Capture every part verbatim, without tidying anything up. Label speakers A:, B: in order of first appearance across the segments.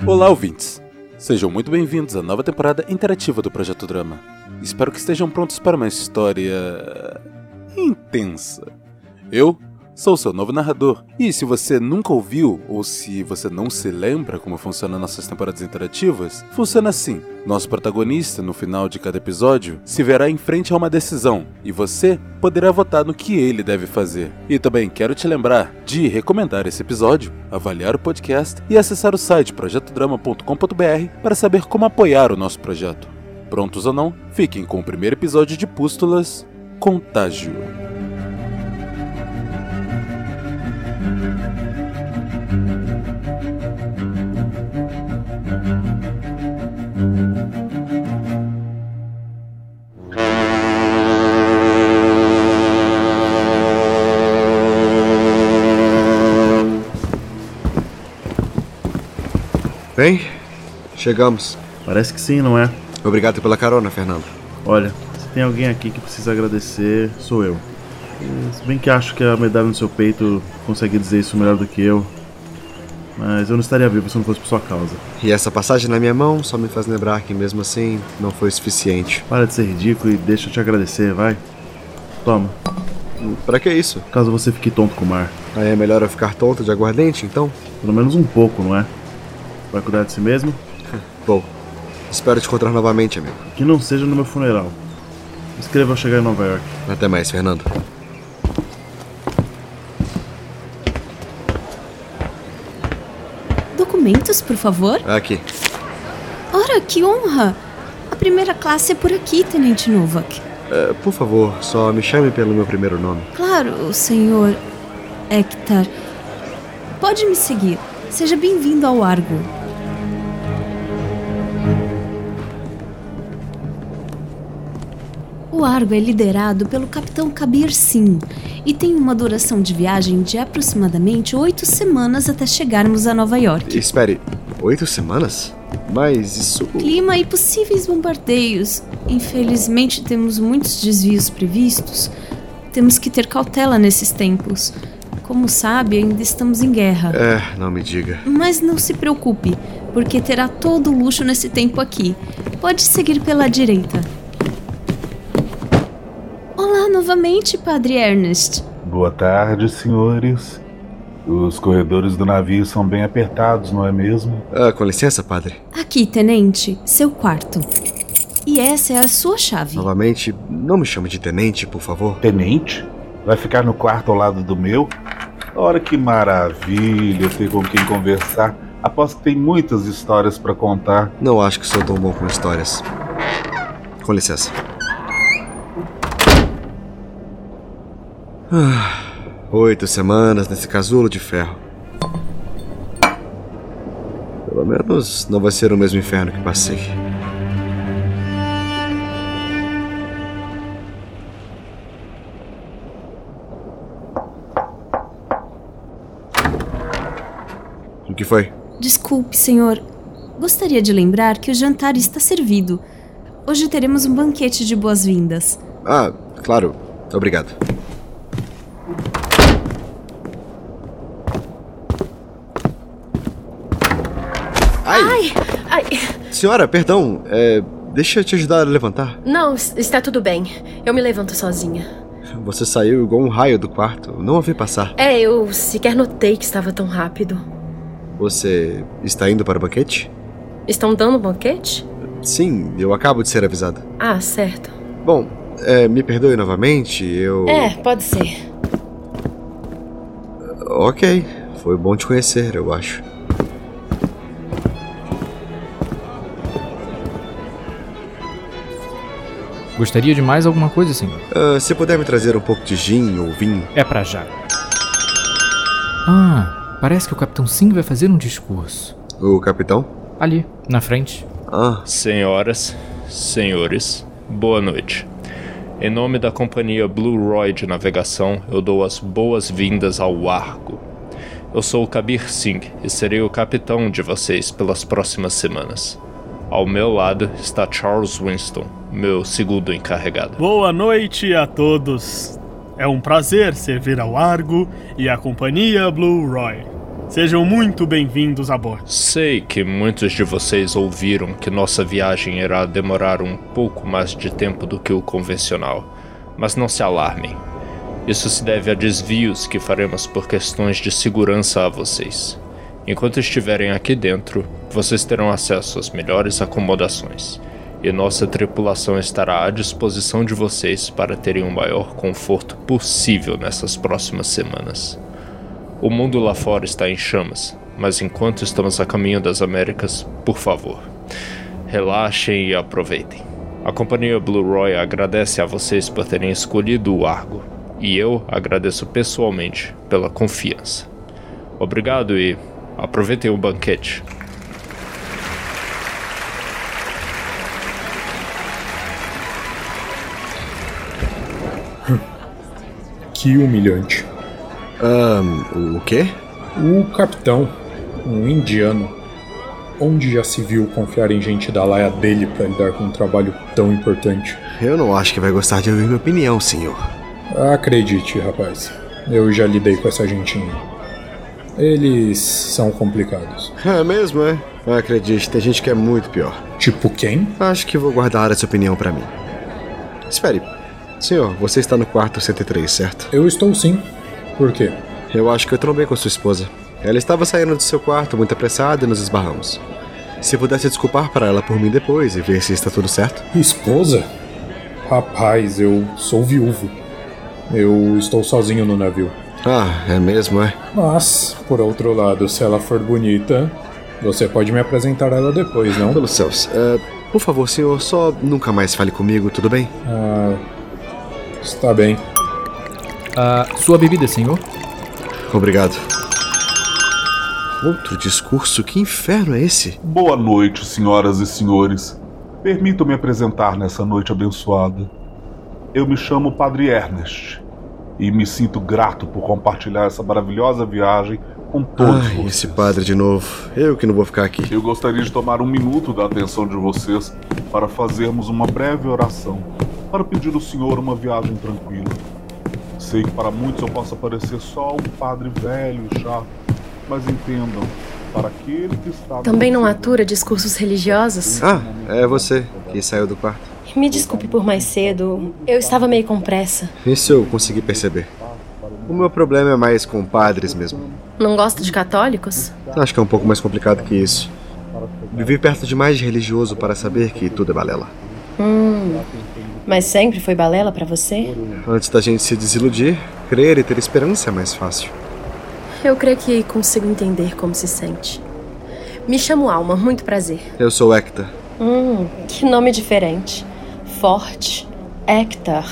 A: Olá, ouvintes! Sejam muito bem-vindos à nova temporada interativa do Projeto Drama. Espero que estejam prontos para uma história... intensa. Eu sou o seu novo narrador, e se você nunca ouviu, ou se você não se lembra como funcionam nossas temporadas interativas, funciona assim. Nosso protagonista, no final de cada episódio, se verá em frente a uma decisão, e você poderá votar no que ele deve fazer. E também quero te lembrar de recomendar esse episódio, avaliar o podcast e acessar o site projeto drama ponto com ponto b r para saber como apoiar o nosso projeto. Prontos ou não, fiquem com o primeiro episódio de Pústulas, Contágio.
B: Bem, chegamos.
C: Parece que sim, não é?
B: Obrigado pela carona, Fernando.
C: Olha, se tem alguém aqui que precisa agradecer, sou eu. E, se bem que acho que a medalha no seu peito consegue dizer isso melhor do que eu, mas eu não estaria vivo se não fosse por sua causa.
B: E essa passagem na minha mão só me faz lembrar que mesmo assim não foi suficiente.
C: Para de ser ridículo e deixa eu te agradecer, vai. Toma.
B: Pra que isso?
C: Caso você fique tonto com o mar.
B: Aí é melhor eu ficar tonto de aguardente, então?
C: Pelo menos um pouco, não é? Vai cuidar de si mesmo?
B: Bom, espero te encontrar novamente, amigo.
C: Que não seja no meu funeral. Escreva ao chegar em Nova York.
B: Até mais, Fernando.
D: Documentos, por favor?
B: Aqui.
D: Ora, que honra! A primeira classe é por aqui, Tenente Novak.
B: É, por favor, só me chame pelo meu primeiro nome.
D: Claro, senhor Hector. Pode me seguir. Seja bem-vindo ao Argo. O Argo é liderado pelo capitão Kabir Singh e tem uma duração de viagem de aproximadamente oito semanas até chegarmos a Nova York.
B: Espere, oito semanas? Mas isso...
D: Clima e possíveis bombardeios. Infelizmente temos muitos desvios previstos. Temos que ter cautela nesses tempos. Como sabe, ainda estamos em guerra.
B: É, não me diga.
D: Mas não se preocupe, porque terá todo o luxo nesse tempo aqui. Pode seguir pela direita. Olá novamente, Padre Ernest.
E: Boa tarde, senhores. Os corredores do navio são bem apertados, não é mesmo?
B: Ah, com licença, padre.
D: Aqui, tenente, seu quarto. E essa é a sua chave.
B: Novamente, não me chame de tenente, por favor.
E: Tenente? Vai ficar no quarto ao lado do meu? Ora, que maravilha ter com quem conversar. Aposto que tem muitas histórias pra contar.
B: Não acho que sou tão bom com histórias. Com licença. Ah, oito semanas nesse casulo de ferro. Pelo menos não vai ser o mesmo inferno que passei. O que foi?
D: Desculpe, senhor. Gostaria de lembrar que o jantar está servido. Hoje teremos um banquete de boas-vindas.
B: Ah, claro. Obrigado. Ai!
F: Ai! Ai!
B: Senhora, perdão. É, deixa eu te ajudar a levantar.
F: Não, está tudo bem. Eu me levanto sozinha.
B: Você saiu igual um raio do quarto. Não a vi passar.
F: É, eu sequer notei que estava tão rápido.
B: Você está indo para o banquete?
F: Estão dando banquete?
B: Sim, eu acabo de ser avisado.
F: Ah, certo.
B: Bom, é, me perdoe novamente, eu...
F: É, pode ser.
B: Ok, foi bom te conhecer, eu acho.
G: Gostaria de mais alguma coisa, senhor?
B: Uh, se puder me trazer um pouco de gin ou vinho...
G: É pra já. Ah, parece que o Capitão Singh vai fazer um discurso.
B: O capitão?
G: Ali, na frente.
B: Ah.
H: Senhoras, senhores, boa noite. Em nome da companhia Blue Roy de navegação, eu dou as boas-vindas ao Argo. Eu sou o Kabir Singh e serei o capitão de vocês pelas próximas semanas. Ao meu lado está Charles Winston, meu segundo encarregado.
I: Boa noite a todos. É um prazer servir ao Argo e à companhia Blue Roy. Sejam muito bem-vindos a bordo.
H: Sei que muitos de vocês ouviram que nossa viagem irá demorar um pouco mais de tempo do que o convencional, mas não se alarmem. Isso se deve a desvios que faremos por questões de segurança a vocês. Enquanto estiverem aqui dentro, vocês terão acesso às melhores acomodações, e nossa tripulação estará à disposição de vocês para terem o maior conforto possível nessas próximas semanas. O mundo lá fora está em chamas, mas enquanto estamos a caminho das Américas, por favor, relaxem e aproveitem. A companhia Blue Roy agradece a vocês por terem escolhido o Argo, e eu agradeço pessoalmente pela confiança. Obrigado e aproveitem o banquete.
J: Que humilhante.
B: Um, o quê?
J: O capitão, um indiano, onde já se viu confiar em gente da laia dele pra lidar com um trabalho tão importante?
B: Eu não acho que vai gostar de ouvir minha opinião, senhor.
J: Acredite, rapaz. Eu já lidei com essa gentinha. Eles são complicados.
B: É mesmo, é? Acredite, tem gente que é muito pior.
J: Tipo quem?
B: Acho que vou guardar essa opinião pra mim. Espere. Senhor, você está no quarto cento e três, certo?
J: Eu estou sim. Por quê?
B: Eu acho que eu trombei com sua esposa. Ela estava saindo do seu quarto muito apressada e nos esbarramos. Se pudesse desculpar para ela por mim depois e ver se está tudo certo.
J: Esposa? Rapaz, eu sou viúvo. Eu estou sozinho no navio.
B: Ah, é mesmo, é?
J: Mas, por outro lado, se ela for bonita, você pode me apresentar ela depois, não?
B: Pelos céus. Uh, por favor, senhor, só nunca mais fale comigo, tudo bem?
J: Ah... Está bem.
G: Uh, sua bebida, senhor?
B: Obrigado. Outro discurso? Que inferno é esse?
E: Boa noite, senhoras e senhores. Permitam-me apresentar nessa noite abençoada. Eu me chamo Padre Ernest e me sinto grato por compartilhar essa maravilhosa viagem com todos
B: Ai,
E: vocês.
B: Esse padre de novo. Eu que não vou ficar aqui.
E: Eu gostaria de tomar um minuto da atenção de vocês para fazermos uma breve oração, para pedir ao Senhor uma viagem tranquila. Sei que para muitos eu possa parecer só um padre velho e chato, mas entendam, para aquele que está...
F: Também não atura discursos religiosos?
B: Ah, é você que saiu do quarto.
F: Me desculpe por mais cedo, eu estava meio com pressa.
B: Isso eu consegui perceber. O meu problema é mais com padres mesmo.
F: Não gosta de católicos?
B: Acho que é um pouco mais complicado que isso. Vivi perto demais de religioso para saber que tudo é balela.
F: Hum... Mas sempre foi balela pra você?
B: Antes da gente se desiludir, crer e ter esperança é mais fácil.
F: Eu creio que consigo entender como se sente. Me chamo Alma, muito prazer.
B: Eu sou Hector.
F: Hum, que nome diferente. Forte. Hector.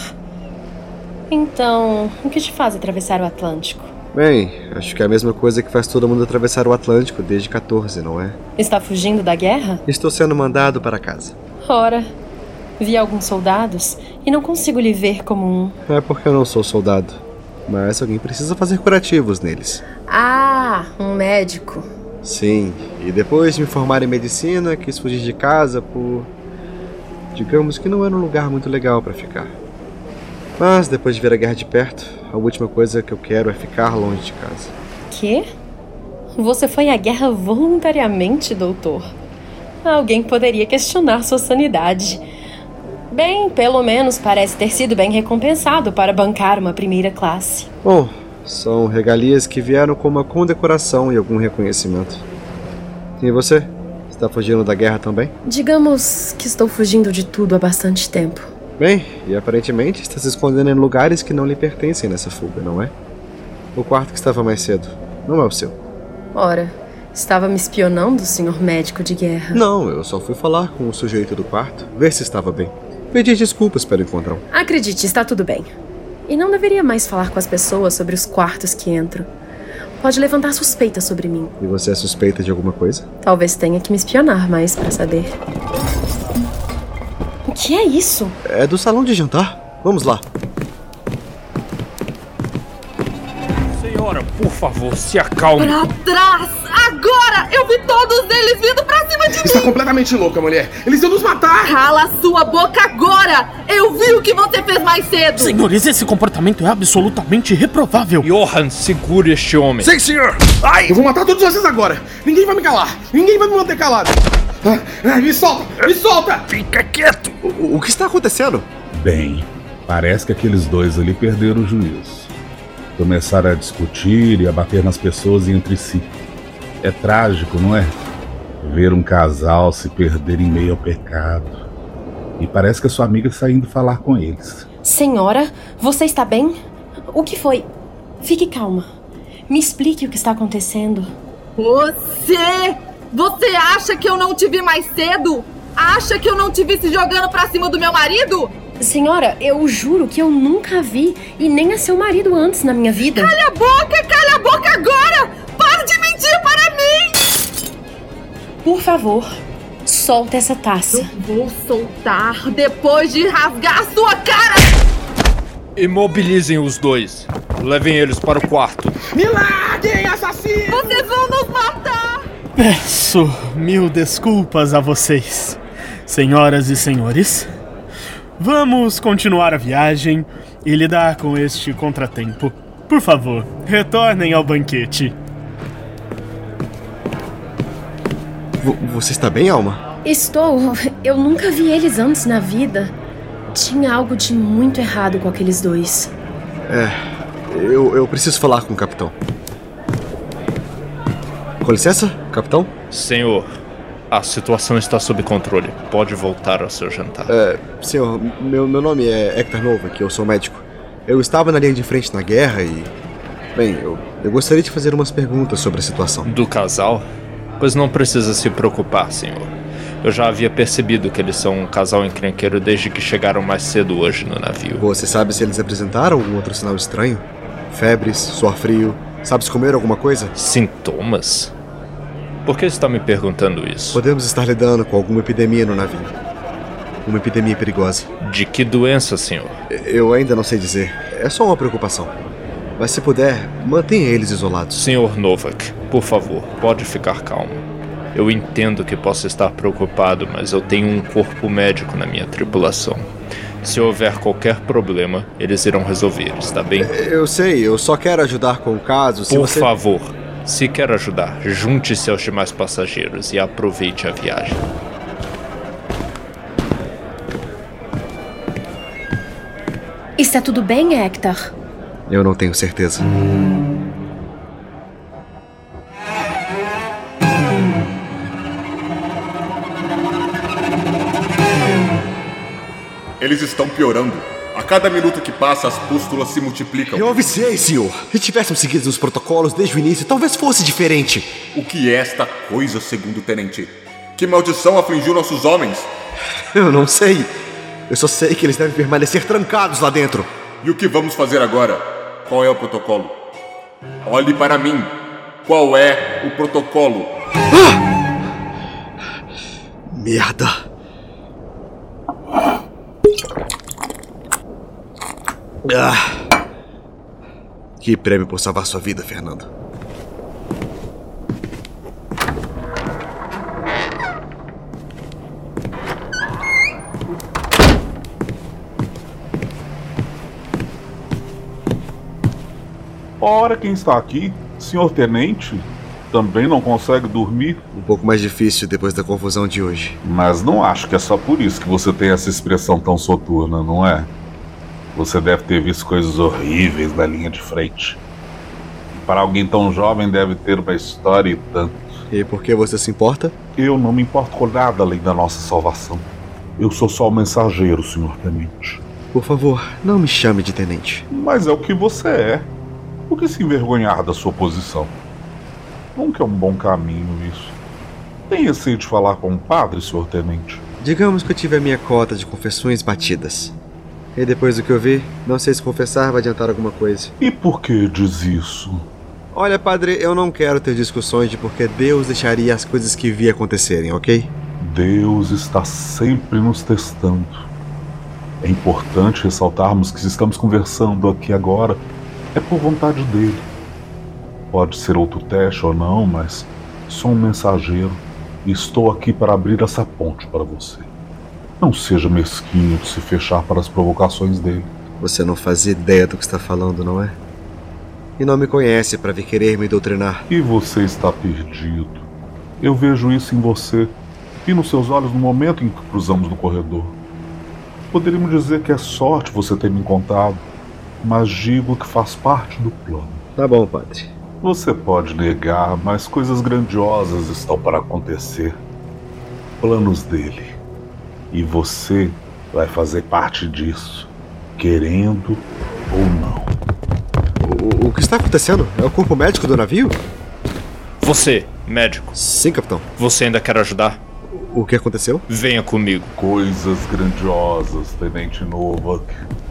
F: Então, o que te faz atravessar o Atlântico?
B: Bem, acho que é a mesma coisa que faz todo mundo atravessar o Atlântico desde quatorze, não é?
F: Está fugindo da guerra?
B: Estou sendo mandado para casa.
F: Ora... Vi alguns soldados e não consigo lhe ver como um...
B: É porque eu não sou soldado. Mas alguém precisa fazer curativos neles.
F: Ah, um médico.
B: Sim, e depois de me formar em medicina, quis fugir de casa por... Digamos que não era um lugar muito legal para ficar. Mas depois de ver a guerra de perto, a última coisa que eu quero é ficar longe de casa.
F: Quê? Você foi à guerra voluntariamente, doutor? Alguém poderia questionar sua sanidade. Bem, pelo menos parece ter sido bem recompensado para bancar uma primeira classe.
B: Bom, são regalias que vieram com uma condecoração e algum reconhecimento. E você? Está fugindo da guerra também?
F: Digamos que estou fugindo de tudo há bastante tempo.
B: Bem, e aparentemente está se escondendo em lugares que não lhe pertencem nessa fuga, não é? O quarto que estava mais cedo, não é o seu.
F: Ora, estava me espionando, senhor médico de guerra?
B: Não, eu só fui falar com o sujeito do quarto, ver se estava bem. Pedir desculpas pelo encontrão.
F: Acredite, está tudo bem. E não deveria mais falar com as pessoas sobre os quartos que entro. Pode levantar suspeitas sobre mim.
B: E você é suspeita de alguma coisa?
F: Talvez tenha que me espionar mais para saber. O que é isso?
B: É do salão de jantar. Vamos lá.
H: Senhora, por favor, se acalme.
K: Pra trás, Agora! Eu vi todos eles vindo pra cima de mim!
L: Está completamente louca, mulher! Eles iam nos matar!
K: Cala sua boca agora! Eu vi o que você fez mais cedo!
I: Senhores, esse comportamento é absolutamente reprovável!
H: Johan, segure este homem!
L: Sim, senhor! Ai! Eu vou matar todos vocês agora! Ninguém vai me calar! Ninguém vai me manter calado! Ah, me solta! Me solta!
B: Fica quieto! O, o que está acontecendo?
E: Bem, parece que aqueles dois ali perderam o juízo. Começaram a discutir e a bater nas pessoas e entre si. É trágico, não é? Ver um casal se perder em meio ao pecado. E parece que a sua amiga está indo falar com eles.
F: Senhora, você está bem? O que foi? Fique calma. Me explique o que está acontecendo.
K: Você! Você acha que eu não te vi mais cedo? Acha que eu não te vi se jogando pra cima do meu marido?
F: Senhora, eu juro que eu nunca vi e nem a seu marido antes na minha vida.
K: Calha a boca! Calha a boca agora! Para de mentir para mim!
F: Por favor, solta essa taça.
K: Eu vou soltar depois de rasgar a sua cara!
H: Imobilizem os dois. Levem eles para o quarto.
L: Me larguem, assassino!
K: Vocês vão nos matar!
I: Peço mil desculpas a vocês, senhoras e senhores. Vamos continuar a viagem e lidar com este contratempo. Por favor, retornem ao banquete.
B: V- você está bem, Alma?
F: Estou. Eu nunca vi eles antes na vida. Tinha algo de muito errado com aqueles dois.
B: É, eu, eu preciso falar com o capitão. Com licença, capitão?
H: Senhor, a situação está sob controle. Pode voltar ao seu jantar.
B: É, senhor, meu, meu nome é Hector Novak, eu sou médico. Eu estava na linha de frente na guerra e... Bem, eu, eu gostaria de fazer umas perguntas sobre a situação.
H: Do casal? Pois não precisa se preocupar, senhor. Eu já havia percebido que eles são um casal encrenqueiro desde que chegaram mais cedo hoje no navio.
B: Você sabe se eles apresentaram algum outro sinal estranho? Febres, suor frio, sabe se comeram alguma coisa?
H: Sintomas? Por que está me perguntando isso?
B: Podemos estar lidando com alguma epidemia no navio. Uma epidemia perigosa.
H: De que doença, senhor?
B: Eu ainda não sei dizer. É só uma preocupação. Mas se puder, mantenha eles isolados.
H: senhor Novak, por favor, pode ficar calmo. Eu entendo que possa estar preocupado, mas eu tenho um corpo médico na minha tripulação. Se houver qualquer problema, eles irão resolver, está bem?
B: Eu sei, eu só quero ajudar com o caso. Se
H: por
B: você...
H: favor, se quer ajudar, junte-se aos demais passageiros e aproveite a viagem.
F: Está tudo bem, Hector?
B: Eu não tenho certeza.
M: Eles estão piorando. A cada minuto que passa, as pústulas se multiplicam.
B: Eu avisei, senhor. Se tivéssemos seguido os protocolos desde o início, talvez fosse diferente.
M: O que é esta coisa, segundo o tenente? Que maldição afligiu nossos homens?
B: Eu não sei. Eu só sei que eles devem permanecer trancados lá dentro.
M: E o que vamos fazer agora? Qual é o protocolo? Olhe para mim. Qual é o protocolo?
B: Ah! Merda. Ah. Que prêmio por salvar sua vida, Fernando.
E: Ora, quem está aqui? Senhor Tenente? Também não consegue dormir?
B: Um pouco mais difícil depois da confusão de hoje.
E: Mas não acho que é só por isso que você tem essa expressão tão soturna, não é? Você deve ter visto coisas horríveis na linha de frente. Para alguém tão jovem deve ter uma história e tanto.
B: E por que você se importa?
E: Eu não me importo com nada além da nossa salvação. Eu sou só o mensageiro, senhor Tenente.
B: Por favor, não me chame de Tenente.
E: Mas é o que você é. Por que se envergonhar da sua posição? Nunca é um bom caminho isso. Tem receio de falar com o padre, senhor Tenente?
B: Digamos que eu tive a minha cota de confissões batidas. E depois do que eu vi, não sei se confessar vai adiantar alguma coisa.
E: E por que diz isso?
B: Olha, padre, eu não quero ter discussões de por que Deus deixaria as coisas que vi acontecerem, ok?
E: Deus está sempre nos testando. É importante ressaltarmos que se estamos conversando aqui agora, é por vontade dele. Pode ser outro teste ou não, mas Sou um mensageiro e estou aqui para abrir essa ponte para você. Não seja mesquinho de se fechar para as provocações dele.
B: Você não faz ideia do que está falando, não é? E não me conhece para vir querer me doutrinar.
E: E você está perdido. Eu vejo isso em você e nos seus olhos no momento em que cruzamos no corredor. Poderíamos dizer que é sorte você ter me encontrado, mas digo que faz parte do plano.
B: Tá bom, padre.
E: Você pode negar, mas coisas grandiosas estão para acontecer. Planos dele. E você vai fazer parte disso, querendo ou não.
B: O, o que está acontecendo? É o corpo médico do navio?
H: Você, médico.
B: Sim, capitão.
H: Você ainda quer ajudar?
B: O que aconteceu?
H: Venha comigo.
E: Coisas grandiosas, Tenente Novak.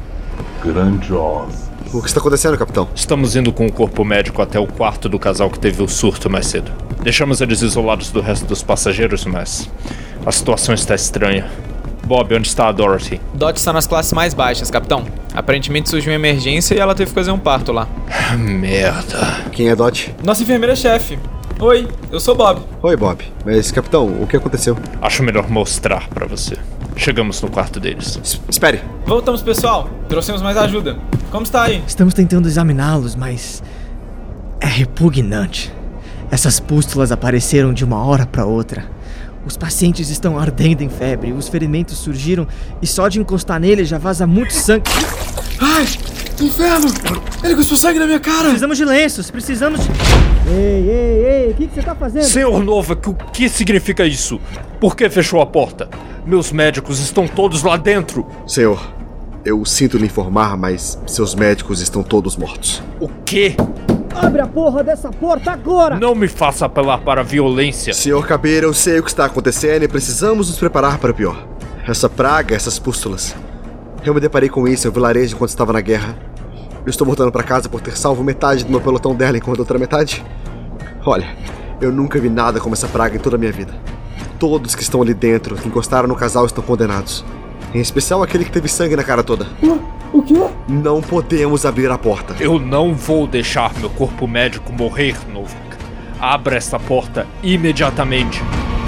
E: Grandiosas.
B: O que está acontecendo, capitão?
H: Estamos indo com o corpo médico até o quarto do casal que teve o surto mais cedo. Deixamos eles isolados do resto dos passageiros, mas a situação está estranha. Bob, onde está a Dorothy?
N: Dot está nas classes mais baixas, capitão. Aparentemente surgiu uma emergência e ela teve que fazer um parto lá.
H: Merda.
B: Quem é Dot?
N: Nossa enfermeira-chefe. Oi, eu sou Bob.
B: Oi, Bob. Mas, capitão, o que aconteceu?
H: Acho melhor mostrar pra você. Chegamos no quarto deles.
B: S- espere.
N: Voltamos, pessoal. Trouxemos mais ajuda. Como está aí?
O: Estamos tentando examiná-los, mas é repugnante. Essas pústulas apareceram de uma hora para outra. Os pacientes estão ardendo em febre, os ferimentos surgiram e só de encostar nele já vaza muito sangue.
L: Ai, inferno! Ele cuspiu sangue na minha cara!
O: Precisamos de lenços, precisamos de... Ei, ei, ei, o que, que você tá fazendo?
H: Senhor Novak, o que significa isso? Por que fechou a porta? Meus médicos estão todos lá dentro.
B: Senhor, eu sinto lhe informar, mas seus médicos estão todos mortos.
H: O quê?
O: Abre a porra dessa porta agora!
H: Não me faça apelar para a violência.
B: Senhor Cabeira, eu sei o que está acontecendo e precisamos nos preparar para o pior. Essa praga, essas pústulas. Eu me deparei com isso em um vilarejo enquanto estava na guerra. Eu estou voltando para casa por ter salvo metade do meu pelotão dela enquanto a outra metade. Olha, eu nunca vi nada como essa praga em toda a minha vida. Todos que estão ali dentro, que encostaram no casal, estão condenados. Em especial aquele que teve sangue na cara toda.
L: O quê?
B: Não podemos abrir a porta.
H: Eu não vou deixar meu corpo médico morrer, Novak. Abra esta porta imediatamente.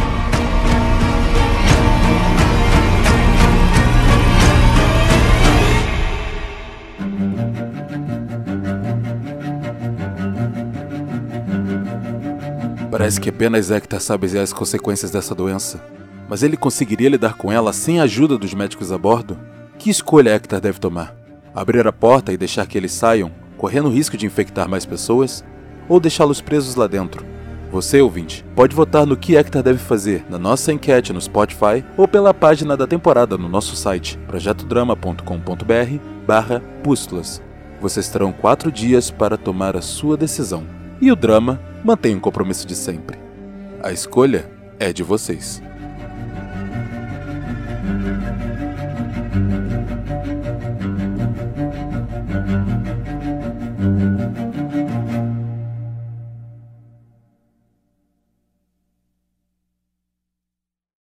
A: Parece que apenas Hector sabe as consequências dessa doença. Mas ele conseguiria lidar com ela sem a ajuda dos médicos a bordo? Que escolha Hector deve tomar? Abrir a porta e deixar que eles saiam, correndo o risco de infectar mais pessoas? Ou deixá-los presos lá dentro? Você, ouvinte, pode votar no que Hector deve fazer na nossa enquete no Spotify ou pela página da temporada no nosso site projetodrama ponto com ponto br barra pústulas. Vocês terão quatro dias para tomar a sua decisão. E o drama mantém o compromisso de sempre. A escolha é de vocês.